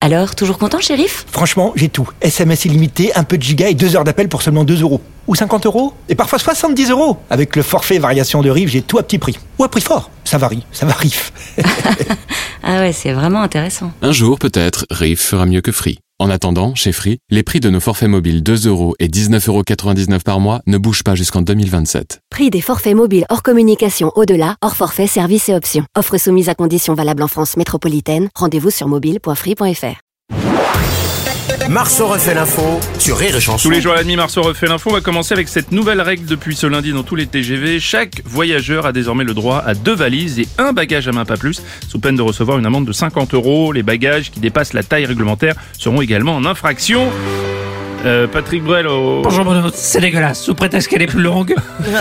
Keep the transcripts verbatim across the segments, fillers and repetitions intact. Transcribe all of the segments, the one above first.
Alors, toujours content, le shérif ? Franchement, j'ai tout. S M S illimité, un peu de giga et deux heures d'appel pour seulement deux euros. Ou cinquante euros. Et parfois soixante-dix euros. Avec le forfait variation de rive, j'ai tout à petit prix. Ou à prix fort. Ça varie, ça varie. Ah ouais, c'est vraiment intéressant. Un jour, peut-être, Riff fera mieux que Free. En attendant, chez Free, les prix de nos forfaits mobiles deux euros et dix-neuf euros quatre-vingt-dix-neuf par mois ne bougent pas jusqu'en deux mille vingt-sept. Prix des forfaits mobiles hors communication au-delà, hors forfait, services et options. Offre soumise à conditions valables en France métropolitaine. Rendez-vous sur mobile point free point f r. Marceau refait l'info sur Rire et Chanson. Tous les jours à la demi, Marceau refait l'info. On va commencer avec cette nouvelle règle depuis ce lundi dans tous les T G V. Chaque voyageur a désormais le droit à deux valises et un bagage à main, pas plus, sous peine de recevoir une amende de cinquante euros. Les bagages qui dépassent la taille réglementaire seront également en infraction. Euh, Patrick Bruel au... Bonjour Bruno, c'est dégueulasse, sous prétexte qu'elle est plus longue,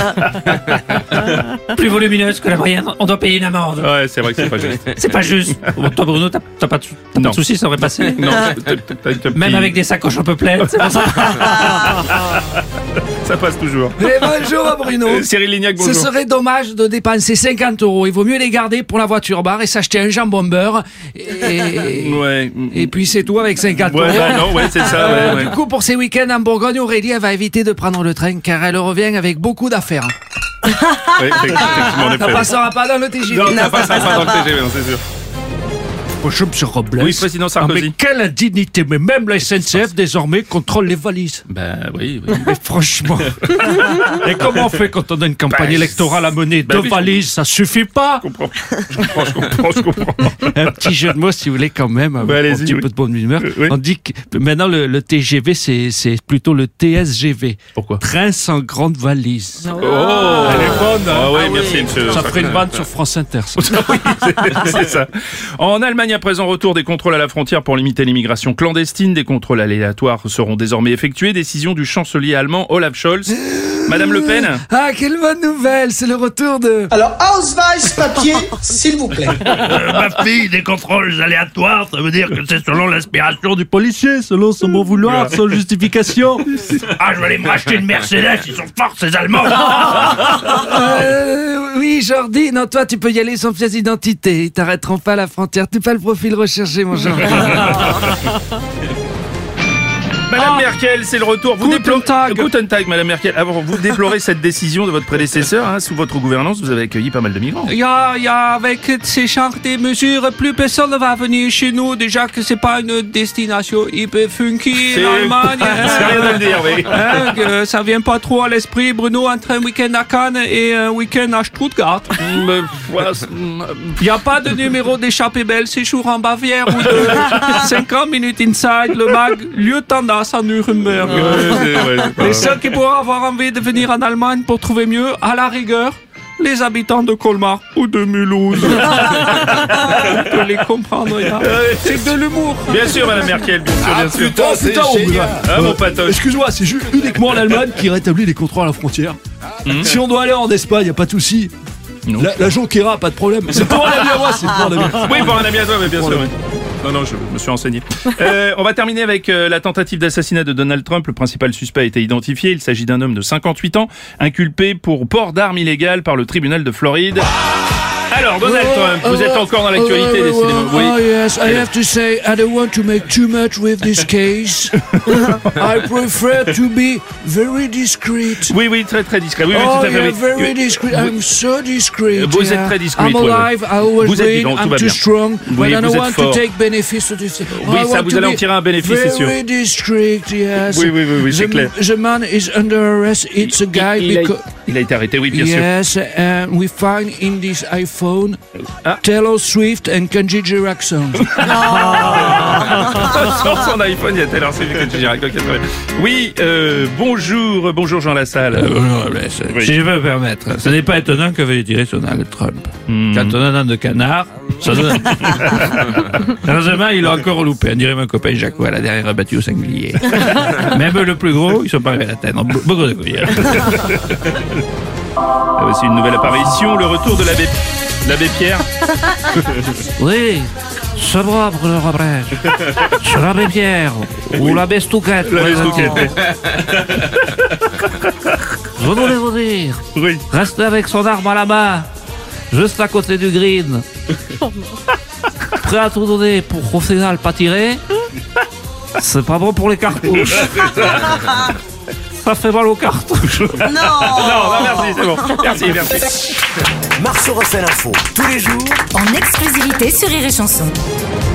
plus volumineuse que la moyenne, on doit payer une amende. Ouais, c'est vrai que c'est pas juste. C'est pas juste. Bon, toi Bruno, t'as, t'as pas de, t'as pas de soucis, ça aurait passé. Non, t'as, t'as, t'as un petit... Même avec des sacoches un peu pleines, c'est pas ça. Ça passe toujours. Et bonjour Bruno. Euh, Cyril Lignac, bonjour. Ce serait dommage de dépenser cinquante euros. Il vaut mieux les garder pour la voiture bar et s'acheter un jambon beurre. Et, Ouais. et puis c'est tout avec cinquante Ouais, euros. bah non, ouais, c'est ça. Euh, ouais, ouais. Du coup, pour ces week-ends en Bourgogne, Aurélie elle va éviter de prendre le train car elle revient avec beaucoup d'affaires. Ouais, effectivement, en Ça effet. passera pas dans le T G V. Non, ça passera pas dans le T G V, non, c'est sûr. Bonjour monsieur Robles. Oui, président Ah, Sarkozy. mais quelle indignité, mais même la S N C F désormais contrôle les valises. Bah oui, oui. Mais franchement. Et comment on fait quand on a une campagne Bah, électorale à mener? bah Deux oui, valises, ça suffit pas. Je comprends, je comprends, je comprends, je comprends. Un petit jeu de mots, si vous voulez, quand même, avec Ouais, un allez-y, petit oui. peu de bonne humeur. Euh, oui. On dit que maintenant, le, le T G V, c'est, c'est plutôt le T S G V. Pourquoi? Train sans grande valise. Oh, Elle est bonne, hein? Ah oui, Ah merci, monsieur. Ça ferait une vanne sur France Inter. ça. Oui, c'est, c'est ça. En Allemagne, à présent, retour des contrôles à la frontière pour limiter l'immigration clandestine. Des contrôles aléatoires seront désormais effectués. Décision du chancelier allemand Olaf Scholz. Madame Le Pen. Ah, quelle bonne nouvelle. C'est le retour de... Alors, Ausweis papier, s'il vous plaît. Euh, ma fille, des contrôles aléatoires, ça veut dire que c'est selon l'inspiration du policier, selon son bon vouloir, sans justification. Ah, je vais aller me racheter une Mercedes, ils sont forts ces Allemands. Euh, oui, Jordi, non, toi, tu peux y aller sans pièce d'identité. Ils t'arrêteront pas à la frontière. T'es pas le profil recherché, mon Jordi. Madame Ah. Merkel, c'est le retour. Vous Guten déplorez... Tag. Guten Tag, Madame Merkel. Alors, vous déplorez cette décision de votre prédécesseur. Hein, sous votre gouvernance, vous avez accueilli pas mal de migrants. Il y a, il y a avec ces genres de mesures, plus personne ne va venir chez nous. Déjà que c'est pas une destination hyper funky, C'est- l'Allemagne. C'est rien à le dire, oui. Hein, que ça vient pas trop à l'esprit, Bruno, entre un week-end à Cannes et un week-end à Stuttgart. Mais, voilà, c'est- Il n'y a pas de numéro d'échappée belle, séjour en Bavière ou de cinquante minutes inside, le mag, lieu de tendance à Nuremberg. Ouais, c'est- ouais, c'est pas- Les seuls qui pourraient avoir envie de venir en Allemagne pour trouver mieux, à la rigueur, les habitants de Colmar ou de Mulhouse. On peut les comprendre, ya. C'est de l'humour. Bien sûr, Madame Merkel, bien sûr, bien sûr. putain, c'est génial. Ah, mon patoche. Excuse-moi, c'est juste uniquement l'Allemagne qui rétablit les contrôles à la frontière. Si on doit aller en Espagne, y a pas de souci. Non. La, la Jonquera, pas de problème. C'est pour un ami à moi, c'est pour un ami. Oui, pour un ami à toi, mais bien sûr. Oui. Non, non, je me suis renseigné. Euh, on va terminer avec euh, la tentative d'assassinat de Donald Trump. Le principal suspect a été identifié. Il s'agit d'un homme de cinquante-huit ans, inculpé pour port d'armes illégales par le tribunal de Floride. Alors, Donald Trump, vous êtes encore dans l'actualité, décidément. Oui. Oh yes, I have to say, I don't want to make too much with this case. I prefer to be very discreet. Oui, oui, très très discret. Oui, oui, Oh tout à fait. yeah, oui. very discreet. I'm so discreet. Vous êtes yeah. très discreet, I'm oui, oui. alive. I always Vous êtes win. vivant, tout I'm va too bien. strong. Oui, When I vous don't êtes want fort. to take benefits of this. Oui, I ça, want vous to allez en be tirer un bénéfice, c'est sûr. Very discreet, yes. Oui, oui, oui, oui, c'est The- clair. The man is under arrest. It's a guy il, a, because. il a été arrêté, oui, bien sûr. Yes, and we find in this iPhone Ah. Taylor Swift and Kenji Jackson. Sur son iPhone, il y a Taylor Swift que tu dirais. Oui, euh, bonjour, bonjour Jean Lassalle. Oui. Si je peux me permettre, ce n'est pas étonnant que veuille tirer sur Donald Trump. Hmm. Quand on a un âne de canard, ça donne. Heureusement, il a encore loupé. On dirait mon copain Jacques à la dernière battue au singulier. Même le plus gros, ils sont pas arrivés à l'atteindre. Be- Beaucoup de couilles. Ah, voici une nouvelle apparition, le retour de l'abbé, l'abbé Pierre. Oui, c'est moi, Bruno Robles. Je suis l'abbé Pierre, ou l'abbé Stouquette. L'abbé Stouquette. Je voulais vous dire, Oui. restez avec son arme à la main, juste à côté du green. Prêt à tout donner pour au final pas tirer. C'est pas bon pour les cartouches. Ça fait mal aux cartouches. Non. Non, non, merci, c'est bon. Merci, merci. Marceau refait l'info tous les jours en exclusivité sur Rire et Chanson.